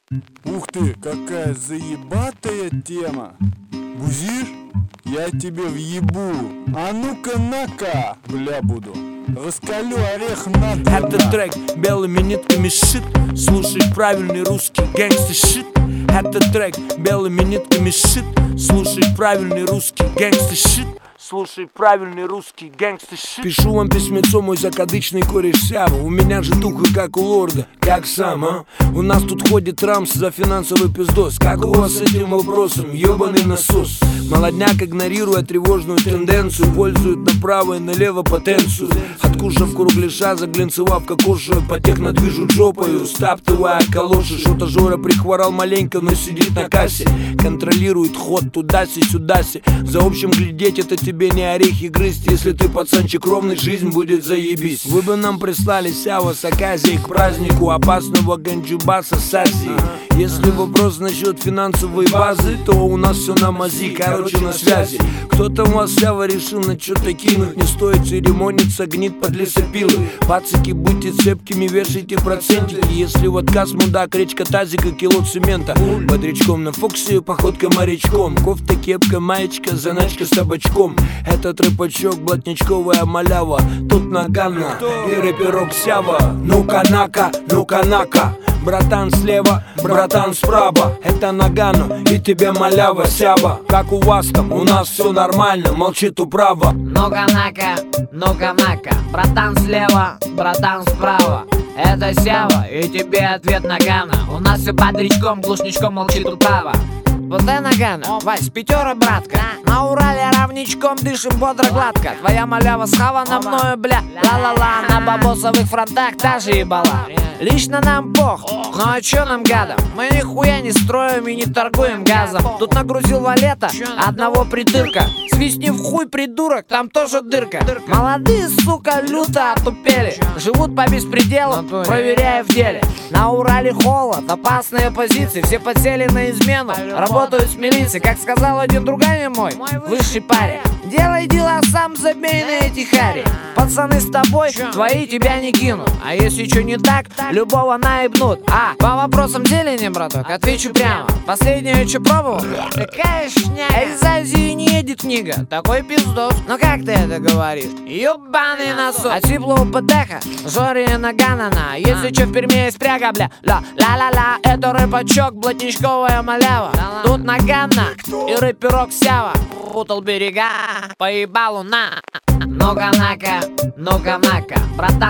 Ух ты, какая заебатая тема. Бузишь? Я тебе въебу. А ну-ка на-ка, бля буду. Раскалю орех надо. Это трек белыми нитками шит. Слушай правильный русский гэнгстер шит. Это трек белыми нитками шит. Слушай правильный русский гэнгстер шит. Слушай правильный русский гэнгстер шит. Пишу вам письмецо, мой закадычный кореш Сява. У меня же туха, как у лорда. Как сам, а? У нас тут ходит Рамс за финансовый пиздос. Как у вас с этим вопросом, ёбаный насос? Молодняк, игнорируя тревожную тенденцию, пользует направо и налево потенцию. Откушав кругляша, заглянцевав кокошую, потех движут жопою, стаптывая калоши. Что-то Жора прихворал маленько, но сидит на кассе. Контролирует ход туда-си-сюда-си. За общим глядеть это тебе не орехи грызть. Если ты пацанчик ровный, жизнь будет заебись. Вы бы нам прислали Сява с оказией к празднику опасного ганджубаса с Азии. Если вопрос насчет финансовой базы, то у нас все на мази, короче на связи. Кто-то у вас Сява решил на что-то кинуть. Не стоит церемониться, гнит под лесопилы. Пацики, будьте цепкими, вешайте процентики. Если в отказ мудак, речка тазика, кило цемента. Бодрячком на Фоксе, походка морячком. Кофта, кепка, маечка, заначка с табачком. Этот рыбачок, блатничковая малява. Тут Нагана и рэперок Сява. Ну-ка нака, ну-ка нака. Братан слева, братан справа. Это Нагану и тебе малява Сява. Как у вас там, у нас все нормально, молчит управа. Ну-ка нака, ну-ка нака. Братан слева, братан справа. Это Сява и тебе ответ Нагана. У нас все бодрячком, глушничком молчит управа. Вот это Нагана, Вась, пятера, братка. На Урале равничком дышим бодро гладко. Твоя малява схавана мною, бля, ла-ла-ла. На бабосовых фронтах та же ебала. Лично нам пох, ну а чё нам гадам? Мы нихуя не строим и не торгуем газом. Тут нагрузил валета, одного придырка. Свистни в хуй, придурок, там тоже дырка. Молодые, сука, люто отупели. Живут по беспределу, проверяя в деле. На Урале холод, опасные позиции. Все подсели на измену, работают с милицией. Как сказал один другами мой, высший парень: делай дела сам, забей на эти хари. Пацаны с тобой, твои тебя не кинут. А если что не так, любого наебнут. А по вопросам зелени, браток, отвечу прямо. Последнее, что пробовал? Такая шняга. Из Азии не едет книга, такой пиздос. Но как ты это говоришь? Ёбаный насос. От сиплого ПТХ, Жори Наганана. Если что в Перми есть пряга, бля, ла-ла-ла-ла. Это рыбачок, блатничковая малява. Тут Нагана и рэперок Сява. Путал берега, поебал луна. Ну-ка нака, ну-ка нака. Братан